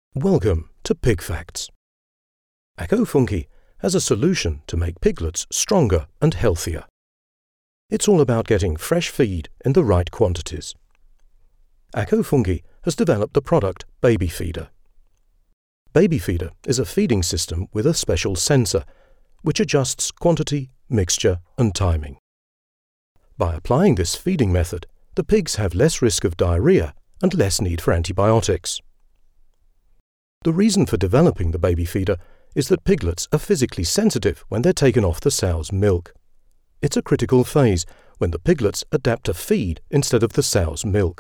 Welcome to Pig Facts. Akofunky has a solution to make piglets stronger and healthier. It's all about getting fresh feed in the right quantities. Akofunky has developed the product Baby Feeder. Baby Feeder is a feeding system with a special sensor which adjusts quantity, mixture and timing. By applying this feeding method, the pigs have less risk of diarrhea and less need for antibiotics. The reason for developing the Baby Feeder is that piglets are physically sensitive when they're taken off the sow's milk. It's a critical phase when the piglets adapt to feed instead of the sow's milk.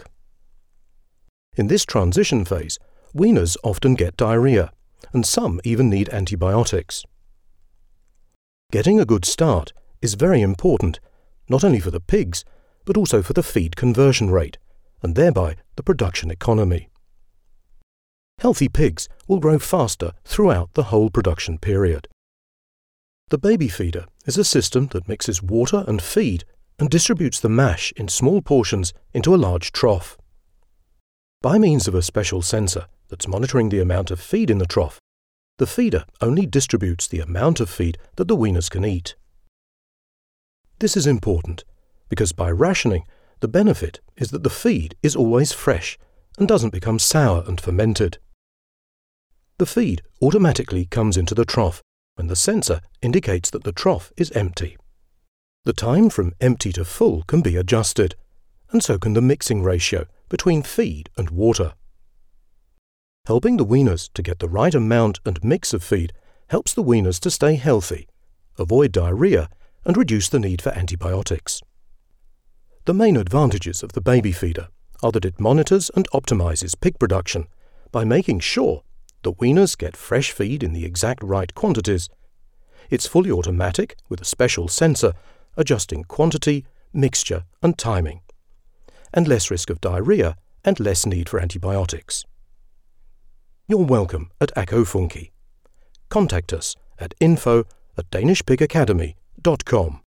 In this transition phase, weaners often get diarrhea, and some even need antibiotics. Getting a good start is very important, not only for the pigs, but also for the feed conversion rate, and thereby the production economy. Healthy pigs will grow faster throughout the whole production period. The Baby Feeder is a system that mixes water and feed and distributes the mash in small portions into a large trough. By means of a special sensor that's monitoring the amount of feed in the trough, the feeder only distributes the amount of feed that the weaners can eat. This is important because by rationing, the benefit is that the feed is always fresh and doesn't become sour and fermented. The feed automatically comes into the trough when the sensor indicates that the trough is empty. The time from empty to full can be adjusted, and so can the mixing ratio between feed and water. Helping the weaners to get the right amount and mix of feed helps the weaners to stay healthy, avoid diarrhea, and reduce the need for antibiotics. The main advantages of the Baby Feeder are that it monitors and optimizes pig production by making sure the weaners get fresh feed in the exact right quantities. It's fully automatic with a special sensor adjusting quantity, mixture and timing, and less risk of diarrhea and less need for antibiotics. You're welcome at Akofunky. Contact us at info@danishpigacademy.com.